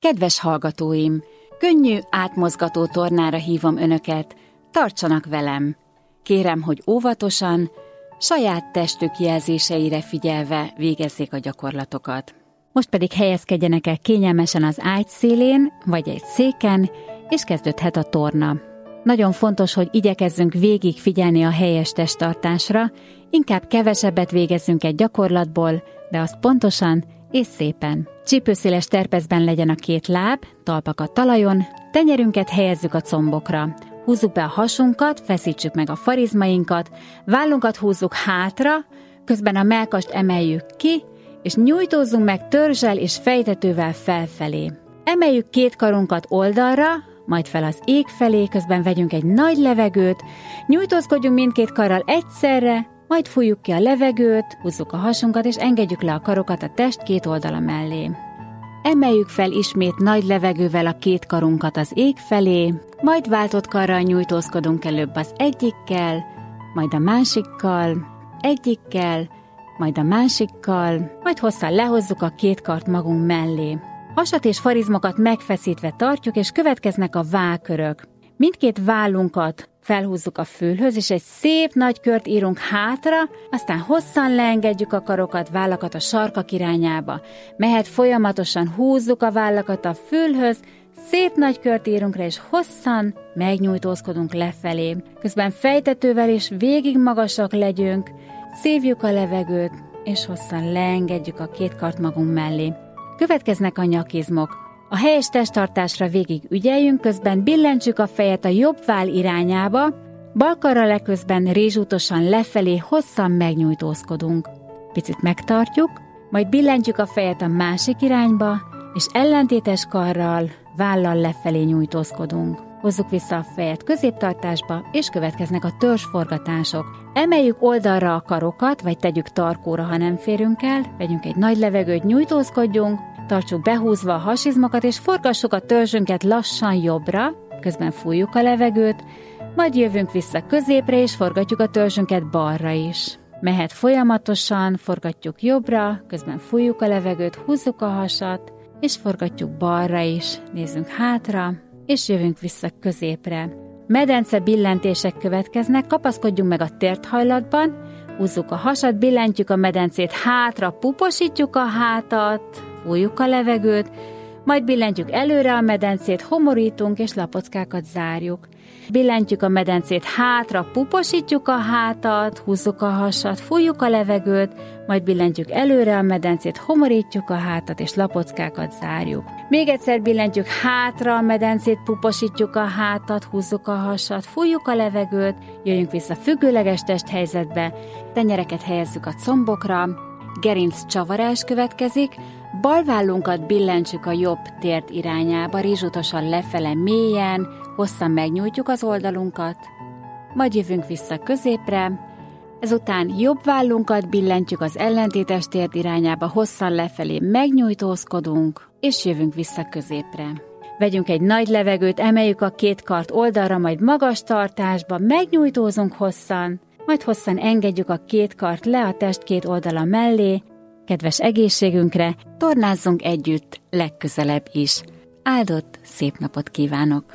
Kedves hallgatóim, könnyű, átmozgató tornára hívom önöket, tartsanak velem. Kérem, hogy óvatosan, saját testük jelzéseire figyelve végezzék a gyakorlatokat. Most pedig helyezkedjenek el kényelmesen az ágy szélén, vagy egy széken, és kezdődhet a torna. Nagyon fontos, hogy igyekezzünk végig figyelni a helyes testtartásra, inkább kevesebbet végezzünk egy gyakorlatból, de azt pontosan és szépen. Csípőszéles terpezben legyen a két láb, talpak a talajon, tenyerünket helyezzük a combokra. Húzzuk be a hasunkat, feszítsük meg a farizmainkat, vállunkat húzzuk hátra, közben a mellkast emeljük ki, és nyújtózzunk meg törzsel és fejtetővel felfelé. Emeljük két karunkat oldalra, majd fel az ég felé, közben vegyünk egy nagy levegőt, nyújtózkodjunk mindkét karral egyszerre, majd fújjuk ki a levegőt, húzzuk a hasunkat, és engedjük le a karokat a test két oldala mellé. Emeljük fel ismét nagy levegővel a két karunkat az ég felé, majd váltott karral nyújtózkodunk előbb az egyikkel, majd a másikkal, egyikkel, majd a másikkal, majd hosszan lehozzuk a két kart magunk mellé. Hasat és farizmokat megfeszítve tartjuk, és következnek a vállkörök. Mindkét vállunkat felhúzzuk a fülhöz, és egy szép nagy kört írunk hátra, aztán hosszan leengedjük a karokat, vállakat a sarkak irányába. Mehet folyamatosan, húzzuk a vállakat a fülhöz, szép nagy kört írunk rá, és hosszan megnyújtózkodunk lefelé. Közben fejtetővel és végig magasak legyünk, szívjuk a levegőt, és hosszan leengedjük a két kart magunk mellé. Következnek a nyakizmok. A helyes testtartásra végig ügyeljünk, közben billentsük a fejet a jobb váll irányába, bal karral eközben rézsútosan lefelé hosszan megnyújtózkodunk. Picit megtartjuk, majd billentjük a fejet a másik irányba, és ellentétes karral, vállal lefelé nyújtózkodunk. Hozzuk vissza a fejet középtartásba, és következnek a törzsforgatások. Emeljük oldalra a karokat, vagy tegyük tarkóra, ha nem férünk el, vegyünk egy nagy levegőt, nyújtózkodjunk, tartsuk behúzva a hasizmokat, és forgassuk a törzsünket lassan jobbra, közben fújjuk a levegőt, majd jövünk vissza középre, és forgatjuk a törzsünket balra is. Mehet folyamatosan, forgatjuk jobbra, közben fújjuk a levegőt, húzzuk a hasat, és forgatjuk balra is, nézzünk hátra, és jövünk vissza középre. Medence billentések következnek, kapaszkodjunk meg a térthajlatban, húzzuk a hasat, billentjük a medencét hátra, puposítjuk a hátat, fújjuk a levegőt, majd billentjük előre a medencét, homorítunk és lapockákat zárjuk. Billentjük a medencét hátra, puposítjuk a hátat, húzzuk a hasat, fújjuk a levegőt, majd billentjük előre a medencét, homorítjuk a hátat és lapockákat zárjuk. Még egyszer billentjük hátra a medencét, puposítjuk a hátat, húzzuk a hasat, fújjuk a levegőt, jöjjünk vissza függőleges testhelyzetbe, tenyereket helyezzük a combokra, gerinc csavarás következik, bal vállunkat billentsük a jobb tért irányába, rizsutosan lefele mélyen, hosszan megnyújtjuk az oldalunkat, majd jövünk vissza középre, ezután jobb vállunkat billentjük az ellentétes tért irányába, hosszan lefelé megnyújtózkodunk, és jövünk vissza középre. Vegyünk egy nagy levegőt, emeljük a két kart oldalra, majd magas tartásba, megnyújtózunk hosszan, majd hosszan engedjük a két kart le a test két oldala mellé. Kedves egészségünkre, tornázzunk együtt legközelebb is. Áldott szép napot kívánok!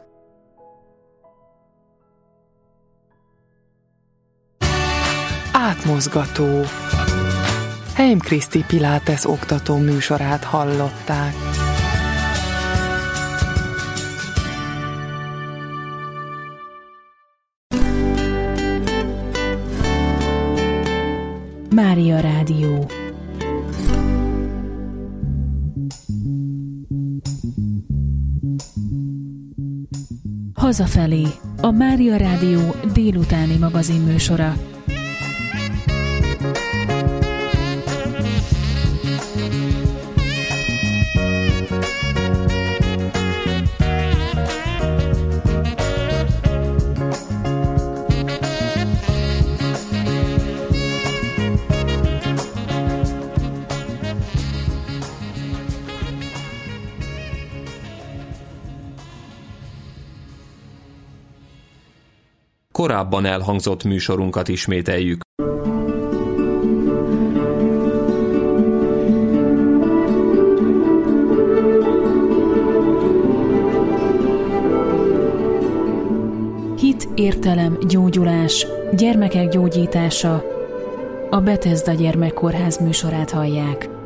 Átmozgató. Heim Kriszti Pilates oktató műsorát hallották. Mária Rádió. Hazafelé, a Mária Rádió délutáni magazinműsora. Korábban elhangzott műsorunkat ismételjük. értelem, gyógyulás, gyermekek gyógyítása, a Bethesda Gyermekkórház műsorát hallják.